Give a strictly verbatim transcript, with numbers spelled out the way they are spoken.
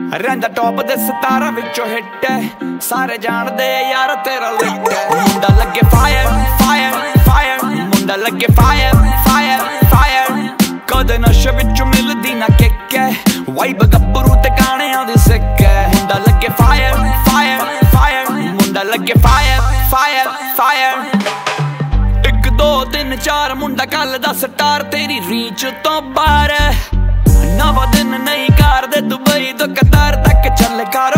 ਰਹਿੰਦਾ ਟੌਪ ਦੇ ਸਤਾਰਾਂ ਵਿੱਚੋਂ ਹਿੱਟ ਸਾਰੇ ਜਾਣਦੇ ਯਾਰ ਤੇਰਾ ਲਿੱਟ ਮੁੰਡਾ ਲੱਗੇ ਫਾਇਰ ਫਾਇਰ ਫਾਇਰ ਮੁੰਡਾ ਲੱਗੇ ਫਾਇਰ ਫਾਇਰ ਫਾਇਰ ਕਦੇ ਨਸ਼ੇ ਵਿੱਚੋਂ ਮਿਲਦੀ ਨਾ ਕਿੱਕ ਵਾਈਬ ਗੱਭਰੂ ਤੇ ਗਾਣਿਆਂ ਦੀ ਸਿੱਕ ਮੁੰਡਾ ਲੱਗੇ ਫਾਇਰ ਫਾਇਰ ਫਾਇਰ ਮੁੰਡਾ ਲੱਗੇ ਫਾਇਰ ਫਾਇਰ ਫਾਇਰ ਇੱਕ ਦੋ ਤਿੰਨ ਚਾਰ ਮੁੰਡਾ ਕੱਲ ਦਾ ਸਟਾਰ ਤੇਰੀ ਰੀਚ ਤੋਂ ਬਾਹਰ ਨਵਾਂ ਦਿਨ ਨਹੀਂ ਕਰਦੇ ਦੁਬਈ ਤੋਂ ਕਤਾਰ ਤੱਕ ਚੱਲ ਕਰ